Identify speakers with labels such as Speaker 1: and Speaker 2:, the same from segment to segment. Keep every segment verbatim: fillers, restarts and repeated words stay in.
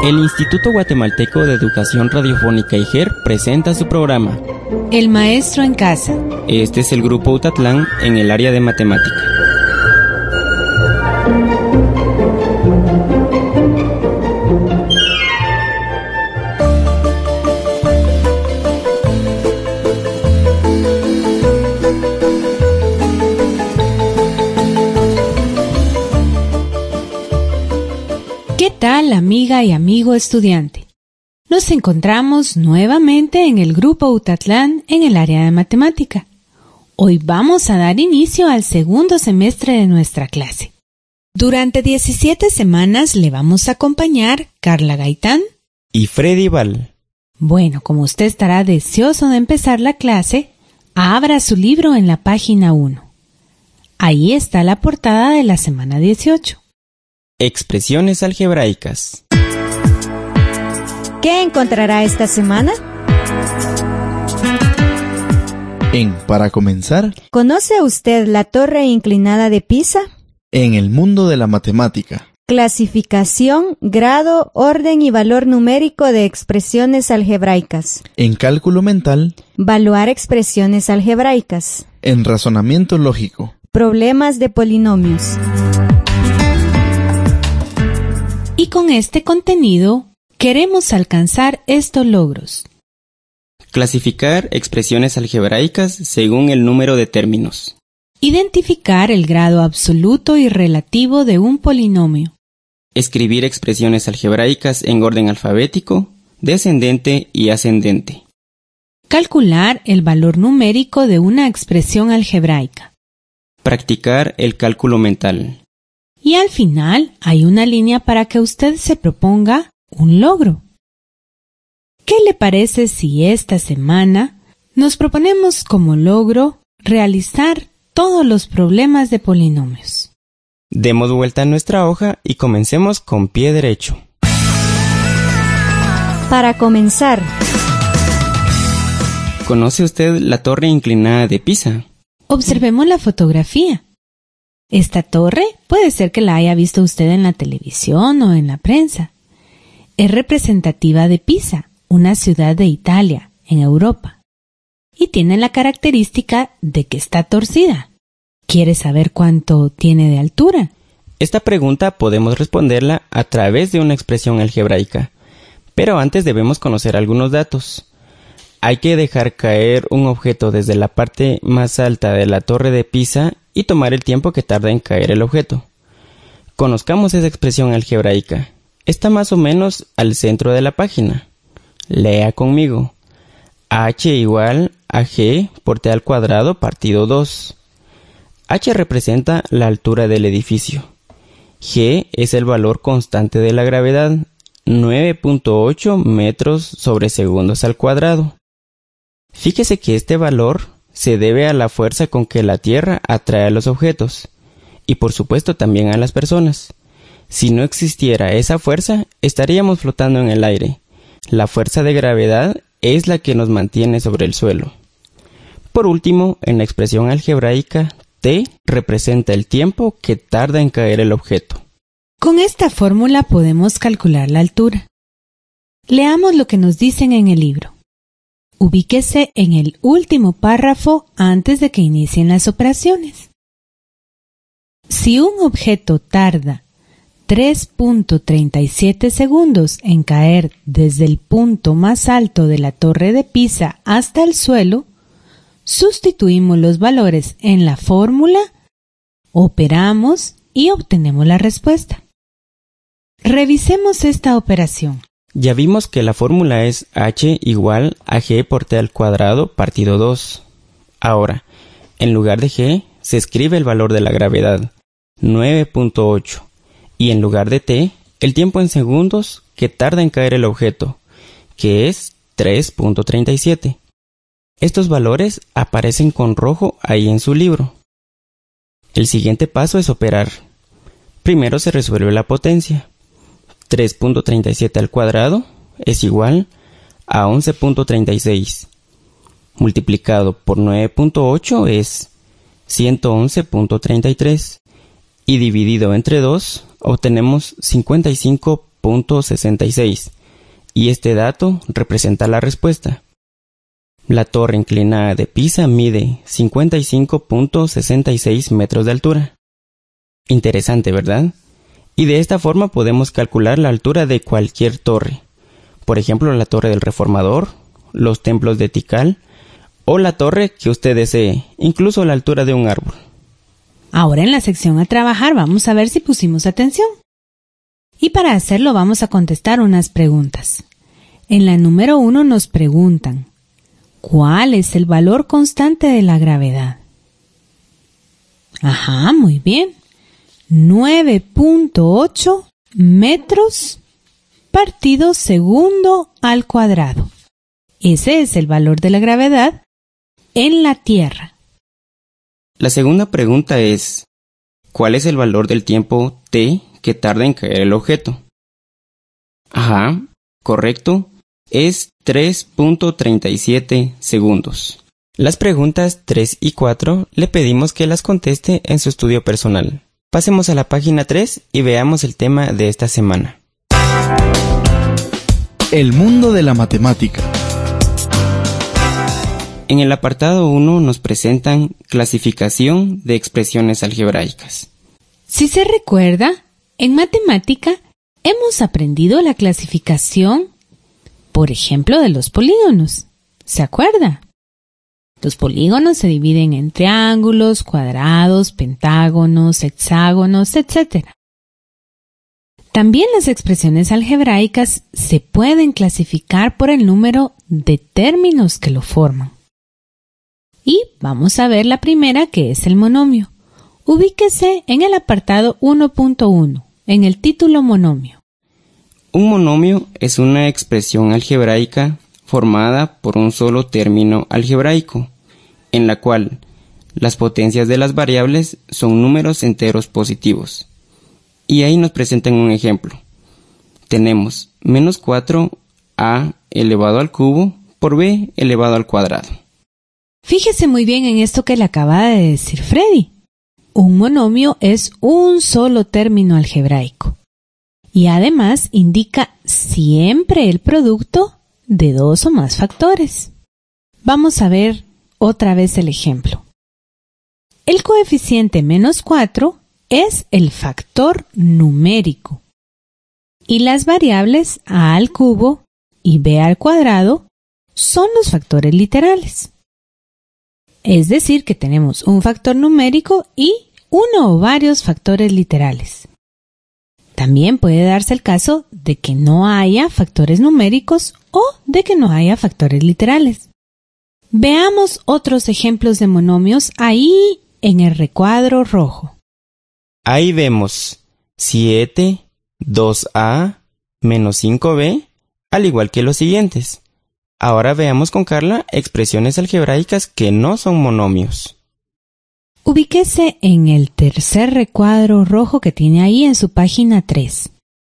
Speaker 1: El Instituto Guatemalteco de Educación Radiofónica I G E R presenta su programa
Speaker 2: El Maestro en Casa.
Speaker 1: Este es el Grupo Utatlán en el área de matemática.
Speaker 2: ¿Qué tal, amiga y amigo estudiante? Nos encontramos nuevamente en el Grupo Utatlán en el área de matemática. Hoy vamos a dar inicio al segundo semestre de nuestra clase. Durante diecisiete semanas le vamos a acompañar Carla Gaitán
Speaker 1: y Freddy Val.
Speaker 2: Bueno, como usted estará deseoso de empezar la clase, abra su libro en la página uno. Ahí está la portada de la semana dieciocho.
Speaker 1: Expresiones algebraicas.
Speaker 3: ¿Qué encontrará esta semana?
Speaker 4: En Para Comenzar,
Speaker 3: ¿conoce usted la torre inclinada de Pisa?
Speaker 4: En el mundo de la matemática.
Speaker 3: Clasificación, grado, orden y valor numérico de expresiones algebraicas.
Speaker 4: En cálculo mental,
Speaker 3: valuar expresiones algebraicas.
Speaker 4: En razonamiento lógico,
Speaker 3: problemas de polinomios.
Speaker 2: Y con este contenido queremos alcanzar estos logros.
Speaker 1: Clasificar expresiones algebraicas según el número de términos.
Speaker 2: Identificar el grado absoluto y relativo de un polinomio.
Speaker 1: Escribir expresiones algebraicas en orden alfabético, descendente y ascendente.
Speaker 2: Calcular el valor numérico de una expresión algebraica.
Speaker 1: Practicar el cálculo mental.
Speaker 2: Y al final hay una línea para que usted se proponga un logro. ¿Qué le parece si esta semana nos proponemos como logro realizar todos los problemas de polinomios?
Speaker 1: Demos vuelta a nuestra hoja y comencemos con pie derecho.
Speaker 3: Para comenzar.
Speaker 1: ¿Conoce usted la torre inclinada de Pisa?
Speaker 2: Observemos la fotografía. Esta torre puede ser que la haya visto usted en la televisión o en la prensa. Es representativa de Pisa, una ciudad de Italia, en Europa. Y tiene la característica de que está torcida. ¿Quiere saber cuánto tiene de altura?
Speaker 1: Esta pregunta podemos responderla a través de una expresión algebraica. Pero antes debemos conocer algunos datos. Hay que dejar caer un objeto desde la parte más alta de la torre de Pisa y tomar el tiempo que tarda en caer el objeto. Conozcamos esa expresión algebraica. Está más o menos al centro de la página. Lea conmigo. H igual a G por T al cuadrado partido dos. H representa la altura del edificio. G es el valor constante de la gravedad, nueve punto ocho metros sobre segundos al cuadrado. Fíjese que este valor se debe a la fuerza con que la Tierra atrae a los objetos, y por supuesto también a las personas. Si no existiera esa fuerza, estaríamos flotando en el aire. La fuerza de gravedad es la que nos mantiene sobre el suelo. Por último, en la expresión algebraica, T representa el tiempo que tarda en caer el objeto.
Speaker 2: Con esta fórmula podemos calcular la altura. Leamos lo que nos dicen en el libro. Ubíquese en el último párrafo antes de que inicien las operaciones. Si un objeto tarda tres punto treinta y siete segundos en caer desde el punto más alto de la torre de Pisa hasta el suelo, sustituimos los valores en la fórmula, operamos y obtenemos la respuesta. Revisemos esta operación.
Speaker 1: Ya vimos que la fórmula es H igual a G por T al cuadrado partido dos. Ahora, en lugar de G, se escribe el valor de la gravedad, nueve punto ocho, y en lugar de T, el tiempo en segundos que tarda en caer el objeto, que es tres punto treinta y siete. Estos valores aparecen con rojo ahí en su libro. El siguiente paso es operar. Primero se resuelve la potencia. tres punto treinta y siete al cuadrado es igual a once punto treinta y seis. Multiplicado por nueve punto ocho es ciento once punto treinta y tres. Y dividido entre dos obtenemos cincuenta y cinco punto sesenta y seis, y este dato representa la respuesta. La torre inclinada de Pisa mide cincuenta y cinco punto sesenta y seis metros de altura. Interesante, ¿verdad? Y de esta forma podemos calcular la altura de cualquier torre. Por ejemplo, la torre del Reformador, los templos de Tikal, o la torre que usted desee, incluso la altura de un árbol.
Speaker 2: Ahora en la sección a trabajar vamos a ver si pusimos atención. Y para hacerlo vamos a contestar unas preguntas. En la número uno nos preguntan, ¿cuál es el valor constante de la gravedad? Ajá, muy bien. nueve punto ocho metros partido segundo al cuadrado. Ese es el valor de la gravedad en la Tierra.
Speaker 1: La segunda pregunta es, ¿cuál es el valor del tiempo t que tarda en caer el objeto? Ajá, correcto, es tres punto treinta y siete segundos. Las preguntas tres y cuatro le pedimos que las conteste en su estudio personal. Pasemos a la página tres y veamos el tema de esta semana.
Speaker 4: El mundo de la matemática.
Speaker 1: En el apartado uno nos presentan clasificación de expresiones algebraicas.
Speaker 2: Si se recuerda, en matemática hemos aprendido la clasificación, por ejemplo, de los polígonos. ¿Se acuerda? Los polígonos se dividen en triángulos, cuadrados, pentágonos, hexágonos, etcétera. También las expresiones algebraicas se pueden clasificar por el número de términos que lo forman. Y vamos a ver la primera, que es el monomio. Ubíquese en el apartado uno punto uno, en el título monomio.
Speaker 1: Un monomio es una expresión algebraica formada por un solo término algebraico, en la cual las potencias de las variables son números enteros positivos. Y ahí nos presentan un ejemplo. Tenemos menos cuatro a elevado al cubo por b elevado al cuadrado.
Speaker 2: Fíjese muy bien en esto que le acaba de decir Freddy. Un monomio es un solo término algebraico. Y además indica siempre el producto de dos o más factores. Vamos a ver otra vez el ejemplo. El coeficiente menos cuatro es el factor numérico. Y las variables a al cubo y b al cuadrado son los factores literales. Es decir, que tenemos un factor numérico y uno o varios factores literales. También puede darse el caso de que no haya factores numéricos o de que no haya factores literales. Veamos otros ejemplos de monomios ahí en el recuadro rojo.
Speaker 1: Ahí vemos siete, dos a, menos cinco b, al igual que los siguientes. Ahora veamos con Carla expresiones algebraicas que no son monomios.
Speaker 2: Ubíquese en el tercer recuadro rojo que tiene ahí en su página tres.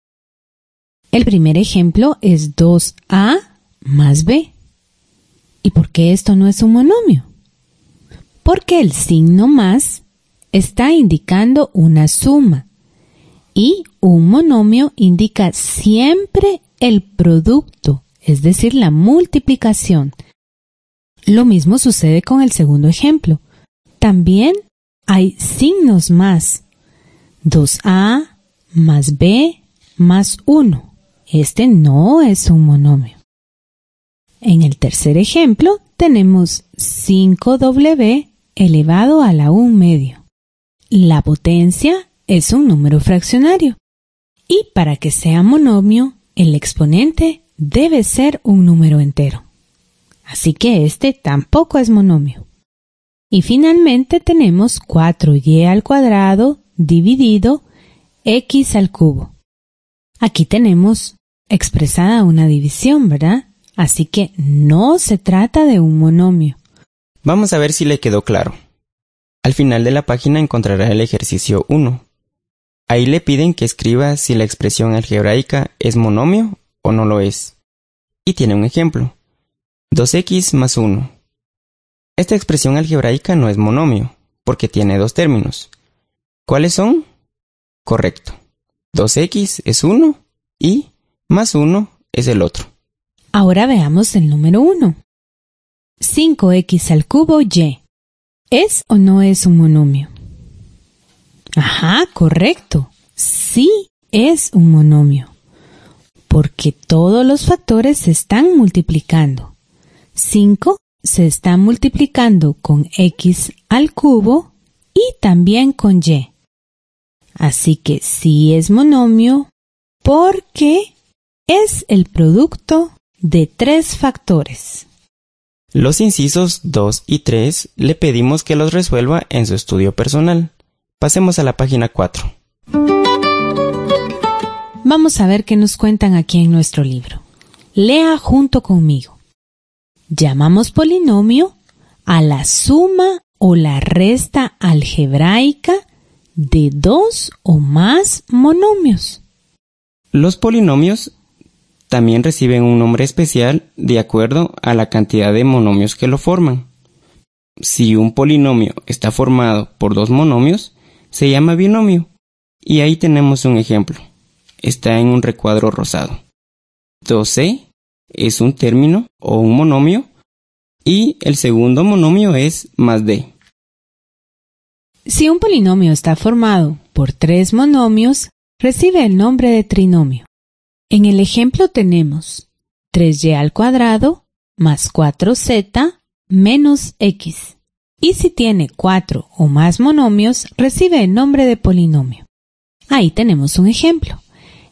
Speaker 2: El primer ejemplo es dos a más b. ¿Y por qué esto no es un monomio? Porque el signo más está indicando una suma y un monomio indica siempre el producto, es decir, la multiplicación. Lo mismo sucede con el segundo ejemplo. También hay signos más. dos a más b más uno. Este no es un monomio. En el tercer ejemplo tenemos cinco doble elevado a la un medio. La potencia es un número fraccionario. Y para que sea monomio, el exponente debe ser un número entero. Así que este tampoco es monomio. Y finalmente tenemos cuatro y al cuadrado dividido x al cubo. Aquí tenemos expresada una división, ¿verdad? Así que no se trata de un monomio.
Speaker 1: Vamos a ver si le quedó claro. Al final de la página encontrará el ejercicio uno. Ahí le piden que escriba si la expresión algebraica es monomio o no lo es. Y tiene un ejemplo. dos equis más uno. Esta expresión algebraica no es monomio, porque tiene dos términos. ¿Cuáles son? Correcto. dos equis es uno y más uno es el otro.
Speaker 2: Ahora veamos el número uno. cinco equis al cubo y. ¿Es o no es un monomio? Ajá, correcto. Sí es un monomio, porque todos los factores se están multiplicando. cinco se está multiplicando con x al cubo y también con y. Así que sí es monomio porque es el producto de tres factores.
Speaker 1: Los incisos dos y tres le pedimos que los resuelva en su estudio personal. Pasemos a la página cuatro.
Speaker 2: Vamos a ver qué nos cuentan aquí en nuestro libro. Lea junto conmigo. Llamamos polinomio a la suma o la resta algebraica de dos o más monomios.
Speaker 1: Los polinomios también reciben un nombre especial de acuerdo a la cantidad de monomios que lo forman. Si un polinomio está formado por dos monomios, se llama binomio. Y ahí tenemos un ejemplo. Está en un recuadro rosado. dos c es un término o un monomio y el segundo monomio es más d.
Speaker 2: Si un polinomio está formado por tres monomios, recibe el nombre de trinomio. En el ejemplo tenemos tres y al cuadrado más cuatro z menos x. Y si tiene cuatro o más monomios, recibe el nombre de polinomio. Ahí tenemos un ejemplo.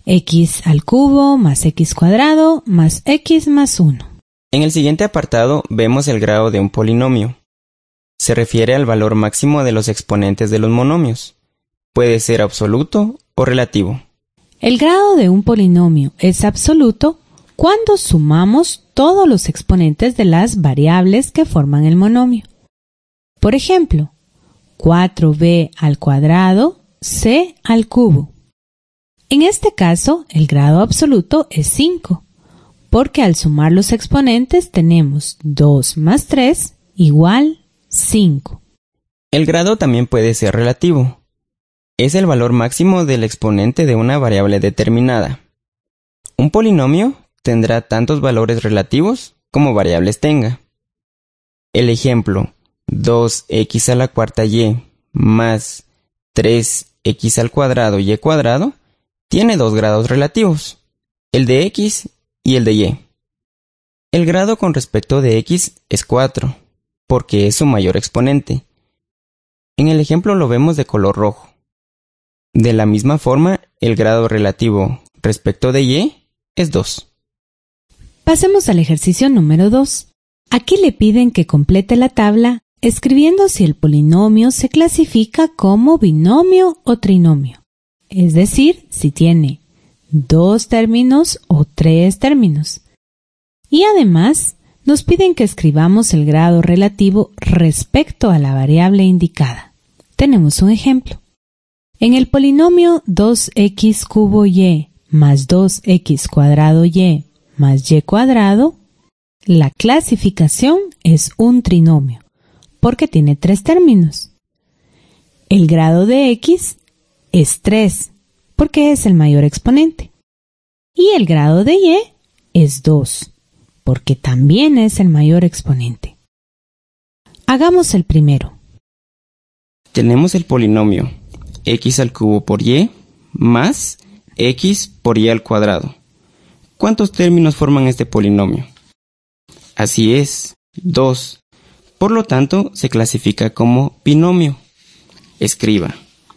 Speaker 2: X al cubo más x cuadrado más x más uno.
Speaker 1: En el siguiente apartado vemos el grado de un polinomio. Se refiere al valor máximo de los exponentes de los monomios. Puede ser absoluto o relativo.
Speaker 2: El grado de un polinomio es absoluto cuando sumamos todos los exponentes de las variables que forman el monomio. Por ejemplo, cuatro b al cuadrado, c al cubo. En este caso, el grado absoluto es cinco, porque al sumar los exponentes tenemos dos más tres igual cinco.
Speaker 1: El grado también puede ser relativo. Es el valor máximo del exponente de una variable determinada. Un polinomio tendrá tantos valores relativos como variables tenga. El ejemplo dos x a la cuarta y más tres x al cuadrado y cuadrado tiene dos grados relativos, el de x y el de y. El grado con respecto de x es cuatro, porque es su mayor exponente. En el ejemplo lo vemos de color rojo. De la misma forma, el grado relativo respecto de y es dos.
Speaker 2: Pasemos al ejercicio número dos. Aquí le piden que complete la tabla escribiendo si el polinomio se clasifica como binomio o trinomio. Es decir, si tiene dos términos o tres términos. Y además, nos piden que escribamos el grado relativo respecto a la variable indicada. Tenemos un ejemplo. En el polinomio dos x cubo y más dos x cuadrado y más y cuadrado, la clasificación es un trinomio, porque tiene tres términos. El grado de x es tres, porque es el mayor exponente. Y el grado de y es dos, porque también es el mayor exponente. Hagamos el primero.
Speaker 1: Tenemos el polinomio x al cubo por y más x por y al cuadrado. ¿Cuántos términos forman este polinomio? Así es, dos. Por lo tanto, se clasifica como binomio. Escriba.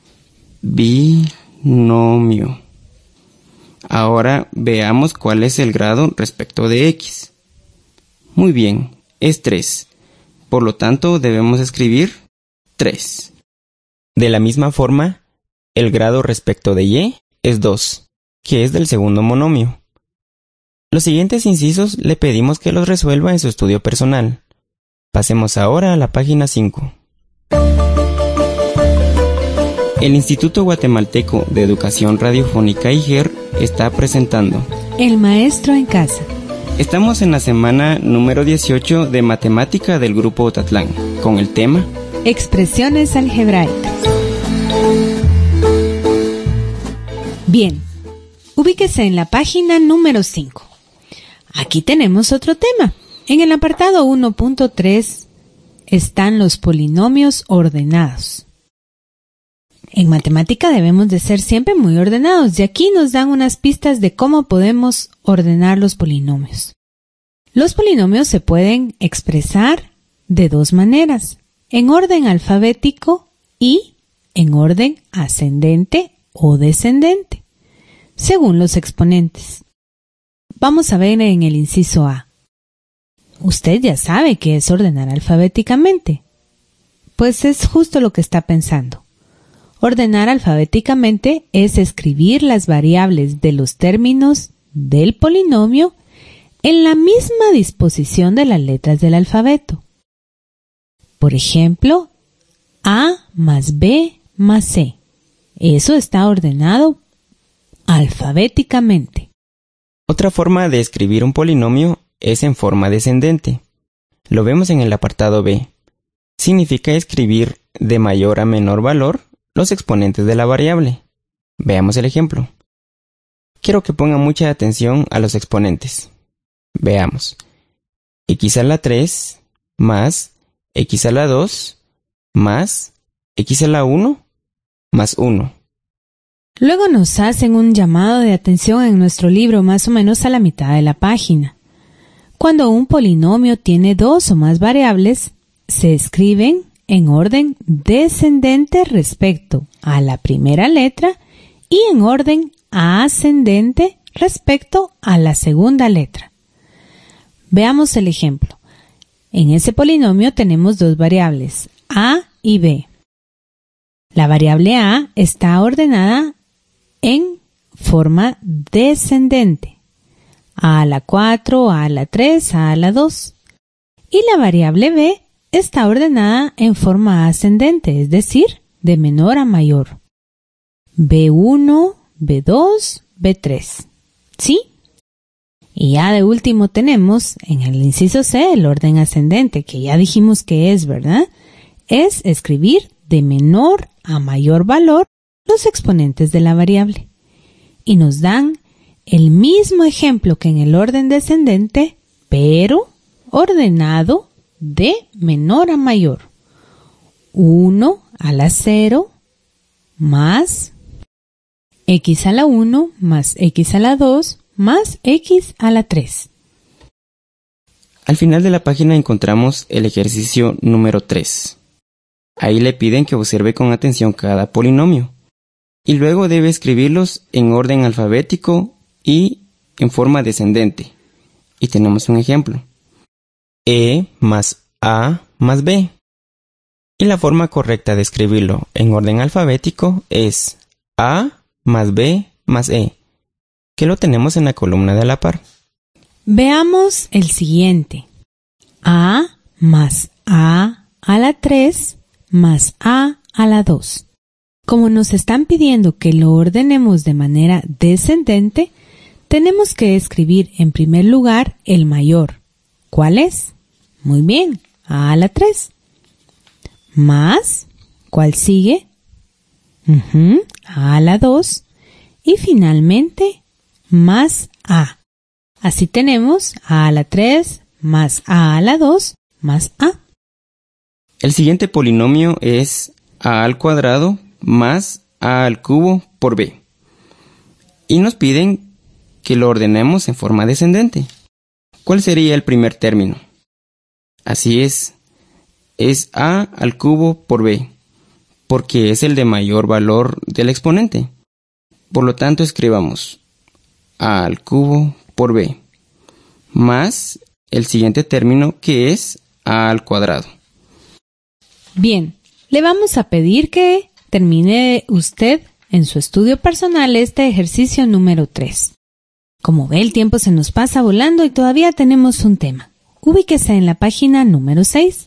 Speaker 1: Binomio. Ahora veamos cuál es el grado respecto de x. Muy bien, es tres. Por lo tanto, debemos escribir tres. De la misma forma, el grado respecto de y es dos, que es del segundo monomio. Los siguientes incisos le pedimos que los resuelva en su estudio personal. Pasemos ahora a la página cinco. El Instituto Guatemalteco de Educación Radiofónica I G E R está presentando
Speaker 2: El maestro en casa.
Speaker 1: Estamos en la semana número dieciocho de Matemática del Grupo Otatlán, con el tema
Speaker 2: Expresiones algebraicas. Bien, Ubíquese en la página número cinco. Aquí tenemos otro tema. En el apartado uno punto tres están los polinomios ordenados. En matemática debemos de ser siempre muy ordenados y aquí nos dan unas pistas de cómo podemos ordenar los polinomios. Los polinomios se pueden expresar de dos maneras, en orden alfabético y en orden ascendente o descendente, según los exponentes. Vamos a ver en el inciso A. Usted ya sabe qué es ordenar alfabéticamente. Pues es justo lo que está pensando. Ordenar alfabéticamente es escribir las variables de los términos del polinomio en la misma disposición de las letras del alfabeto. Por ejemplo, A más B más C. Eso está ordenado alfabéticamente.
Speaker 1: Otra forma de escribir un polinomio es en forma descendente. Lo vemos en el apartado B. Significa escribir de mayor a menor valor los exponentes de la variable. Veamos el ejemplo. Quiero que pongan mucha atención a los exponentes. Veamos. X a la tres más X a la dos más X a la uno más uno.
Speaker 2: Luego nos hacen un llamado de atención en nuestro libro más o menos a la mitad de la página. Cuando un polinomio tiene dos o más variables, se escriben en orden descendente respecto a la primera letra y en orden ascendente respecto a la segunda letra. Veamos el ejemplo. En ese polinomio tenemos dos variables, A y B. La variable A está ordenada en forma descendente. A a la cuatro, A a la tres, A a la dos. Y la variable B está ordenada en forma ascendente, es decir, de menor a mayor. B uno, B dos, B tres. ¿Sí? Y ya de último tenemos en el inciso C el orden ascendente, que ya dijimos que es, ¿verdad? Es escribir de menor a mayor valor los exponentes de la variable. Y nos dan el mismo ejemplo que en el orden descendente, pero ordenado de menor a mayor. uno a la cero más X a la uno más X a la dos más X a la tres.
Speaker 1: Al final de la página encontramos el ejercicio número tres. Ahí le piden que observe con atención cada polinomio y luego debe escribirlos en orden alfabético y en forma descendente. Y tenemos un ejemplo. E más A más B. Y la forma correcta de escribirlo en orden alfabético es A más B más E, que lo tenemos en la columna de a la par.
Speaker 2: Veamos el siguiente. A más A a la tres más A a la dos. Como nos están pidiendo que lo ordenemos de manera descendente, tenemos que escribir en primer lugar el mayor. ¿Cuál es? Muy bien, A a la tres. Más, ¿cuál sigue? Uh-huh, A a la dos. Y finalmente, más A. Así tenemos A a la tres más A a la dos más A.
Speaker 1: El siguiente polinomio es A al cuadrado más A al cubo por B. Y nos piden que lo ordenemos en forma descendente. ¿Cuál sería el primer término? Así es, es A al cubo por B, porque es el de mayor valor del exponente. Por lo tanto, escribamos A al cubo por B, más el siguiente término que es A al cuadrado.
Speaker 2: Bien, le vamos a pedir que termine usted en su estudio personal este ejercicio número tres. Como ve, el tiempo se nos pasa volando y todavía tenemos un tema. Ubíquese en la página número seis.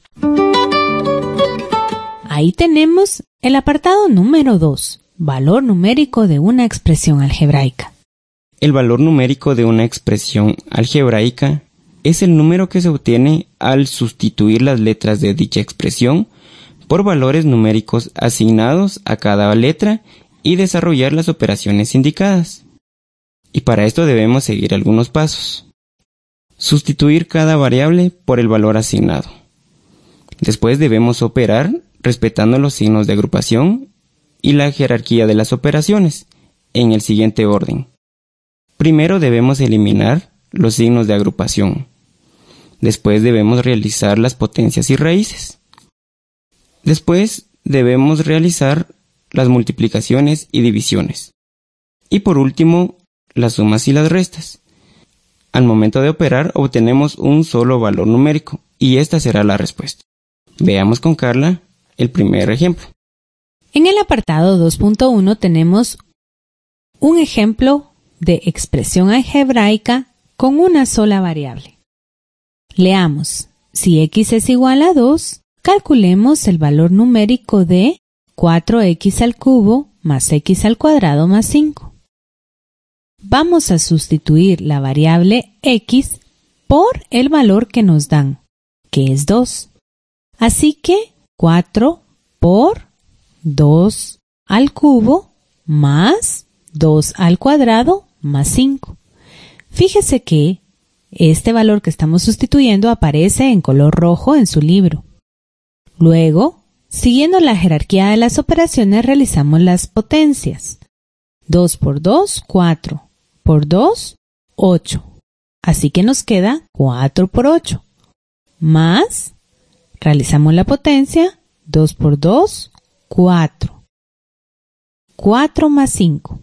Speaker 2: Ahí tenemos el apartado número dos, valor numérico de una expresión algebraica.
Speaker 1: El valor numérico de una expresión algebraica es el número que se obtiene al sustituir las letras de dicha expresión por valores numéricos asignados a cada letra y desarrollar las operaciones indicadas. Y para esto debemos seguir algunos pasos. Sustituir cada variable por el valor asignado. Después debemos operar respetando los signos de agrupación y la jerarquía de las operaciones en el siguiente orden. Primero debemos eliminar los signos de agrupación. Después debemos realizar las potencias y raíces. Después debemos realizar las multiplicaciones y divisiones. Y por último, las sumas y las restas. Al momento de operar obtenemos un solo valor numérico y esta será la respuesta. Veamos con Carla el primer ejemplo.
Speaker 2: En el apartado dos punto uno tenemos un ejemplo de expresión algebraica con una sola variable. Leamos. Si x es igual a dos, calculemos el valor numérico de cuatro equis al cubo más x al cuadrado más cinco. Vamos a sustituir la variable x por el valor que nos dan, que es dos. Así que cuatro por dos al cubo más dos al cuadrado más cinco. Fíjese que este valor que estamos sustituyendo aparece en color rojo en su libro. Luego, siguiendo la jerarquía de las operaciones, realizamos las potencias. dos por dos, cuatro. Por dos, ocho. Así que nos queda cuatro por ocho. Más, realizamos la potencia, dos por dos, cuatro. cuatro más cinco.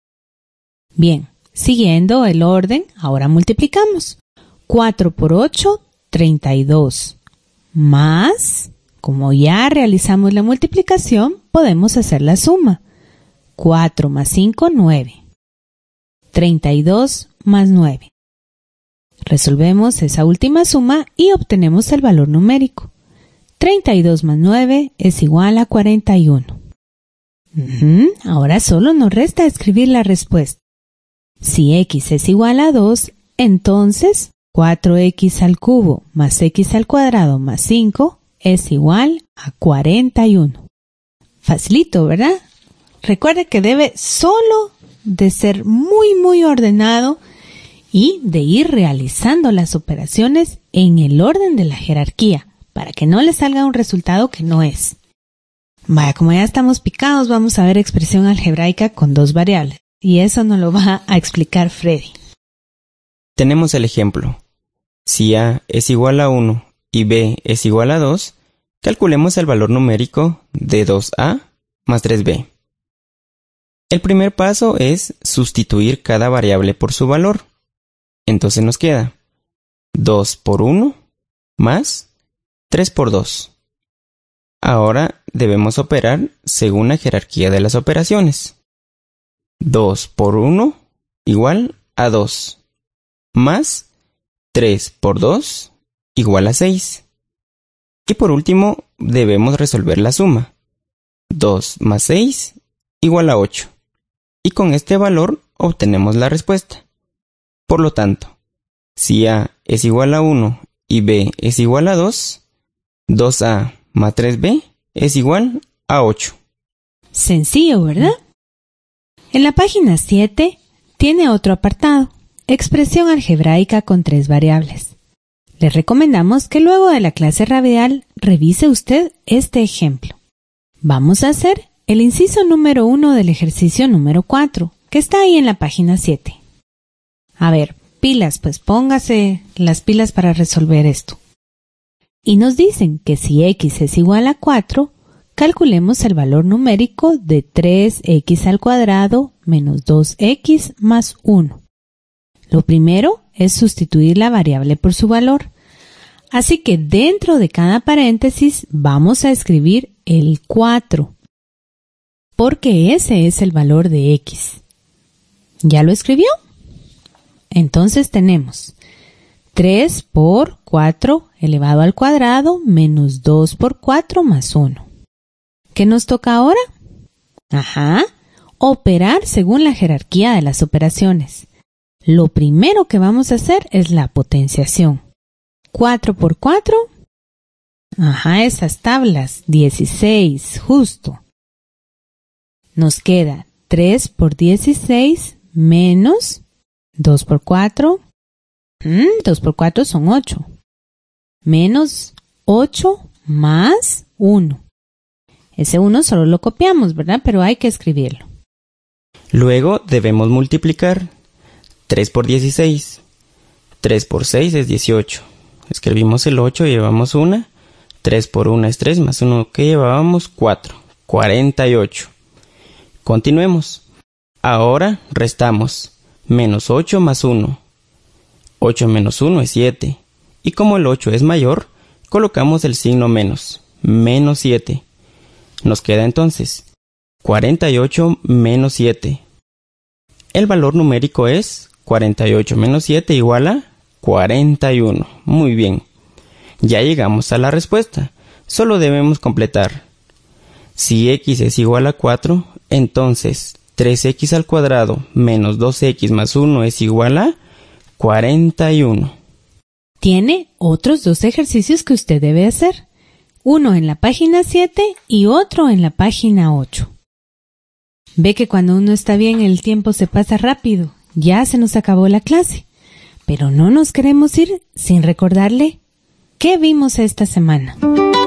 Speaker 2: Bien, siguiendo el orden, ahora multiplicamos. cuatro por ocho, treinta y dos. Más, como ya realizamos la multiplicación, podemos hacer la suma. cuatro más cinco, nueve. treinta y dos más nueve. Resolvemos esa última suma y obtenemos el valor numérico. treinta y dos más nueve es igual a cuarenta y uno. Uh-huh. Ahora solo nos resta escribir la respuesta. Si x es igual a dos, entonces cuatro equis al cubo más x al cuadrado más cinco es igual a cuarenta y uno. Facilito, ¿verdad? Recuerde que debe solo de ser muy muy ordenado y de ir realizando las operaciones en el orden de la jerarquía para que no le salga un resultado que no es. Vaya, como ya estamos picados, vamos a ver expresión algebraica con dos variables y eso nos lo va a explicar Freddy.
Speaker 1: Tenemos el ejemplo. Si A es igual a uno y B es igual a dos, calculemos el valor numérico de dos a más tres b. El primer paso es sustituir cada variable por su valor. Entonces nos queda dos por uno más tres por dos. Ahora debemos operar según la jerarquía de las operaciones. dos por uno igual a dos, más tres por dos igual a seis. Y por último debemos resolver la suma. dos más seis igual a ocho. Y con este valor obtenemos la respuesta. Por lo tanto, si A es igual a uno y B es igual a dos, dos a más tres b es igual a ocho.
Speaker 2: Sencillo, ¿verdad? En la página siete tiene otro apartado, expresión algebraica con tres variables. Le recomendamos que luego de la clase radial revise usted este ejemplo. Vamos a hacer el inciso número uno del ejercicio número cuatro, que está ahí en la página siete. A ver, pilas, pues póngase las pilas para resolver esto. Y nos dicen que si x es igual a cuatro, calculemos el valor numérico de tres equis al cuadrado menos dos equis más uno. Lo primero es sustituir la variable por su valor. Así que dentro de cada paréntesis vamos a escribir el cuatro. Porque ese es el valor de x. ¿Ya lo escribió? Entonces tenemos tres por cuatro elevado al cuadrado menos dos por cuatro más uno. ¿Qué nos toca ahora? Ajá, operar según la jerarquía de las operaciones. Lo primero que vamos a hacer es la potenciación. cuatro por cuatro. Ajá, esas tablas. dieciséis, justo. Nos queda tres por dieciséis menos dos por cuatro. Mm, dos por cuatro son ocho. Menos ocho más uno. Ese uno solo lo copiamos, ¿verdad? Pero hay que escribirlo.
Speaker 1: Luego debemos multiplicar. tres por dieciséis. tres por seis es dieciocho. Escribimos el ocho y llevamos una. tres por uno es tres, más uno que llevábamos cuatro. cuarenta y ocho. Continuemos. Ahora restamos. Menos ocho más uno. ocho menos uno es siete. Y como el ocho es mayor, colocamos el signo menos. Menos siete. Nos queda entonces cuarenta y ocho menos siete. El valor numérico es cuarenta y ocho menos siete igual a cuarenta y uno. Muy bien. Ya llegamos a la respuesta. Solo debemos completar. Si x es igual a cuatro, entonces tres equis al cuadrado menos dos equis más uno es igual a cuarenta y uno.
Speaker 2: Tiene otros dos ejercicios que usted debe hacer. Uno en la página siete y otro en la página ocho. Ve que cuando uno está bien el tiempo se pasa rápido. Ya se nos acabó la clase. Pero no nos queremos ir sin recordarle qué vimos esta semana.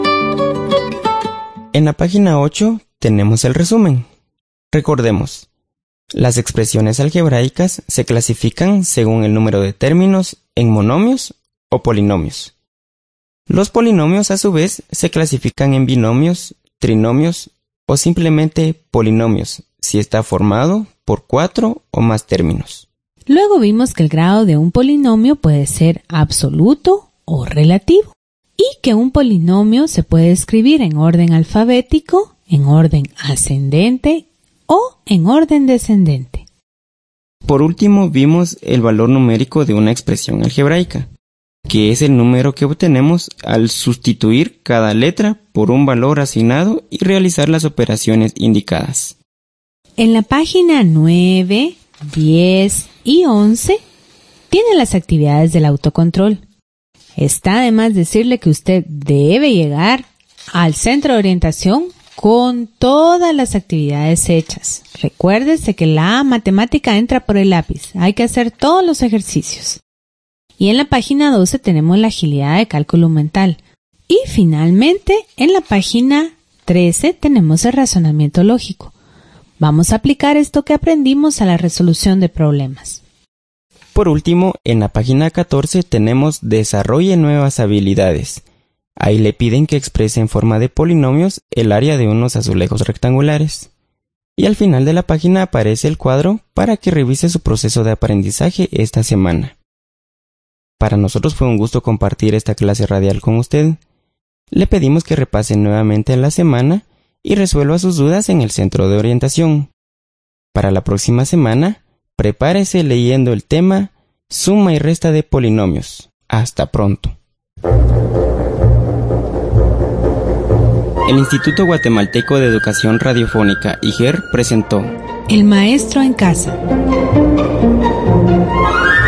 Speaker 1: En la página ocho tenemos el resumen. Recordemos, las expresiones algebraicas se clasifican según el número de términos en monomios o polinomios. Los polinomios a su vez se clasifican en binomios, trinomios o simplemente polinomios si está formado por cuatro o más términos.
Speaker 2: Luego vimos que el grado de un polinomio puede ser absoluto o relativo y que un polinomio se puede escribir en orden alfabético, en orden ascendente o en orden descendente.
Speaker 1: Por último vimos el valor numérico de una expresión algebraica, que es el número que obtenemos al sustituir cada letra por un valor asignado y realizar las operaciones indicadas.
Speaker 2: En la página nueve, diez y once tiene las actividades del autocontrol. Está de más decirle que usted debe llegar al centro de orientación con todas las actividades hechas. Recuérdese que la matemática entra por el lápiz. Hay que hacer todos los ejercicios. Y en la página doce tenemos la agilidad de cálculo mental. Y finalmente, en la página trece tenemos el razonamiento lógico. Vamos a aplicar esto que aprendimos a la resolución de problemas.
Speaker 1: Por último, en la página catorce tenemos Desarrolle nuevas habilidades. Ahí le piden que exprese en forma de polinomios el área de unos azulejos rectangulares. Y al final de la página aparece el cuadro para que revise su proceso de aprendizaje esta semana. Para nosotros fue un gusto compartir esta clase radial con usted. Le pedimos que repase nuevamente en la semana y resuelva sus dudas en el centro de orientación. Para la próxima semana, prepárese leyendo el tema Suma y resta de polinomios. Hasta pronto. El Instituto Guatemalteco de Educación Radiofónica, I G E R, presentó
Speaker 2: El maestro en casa.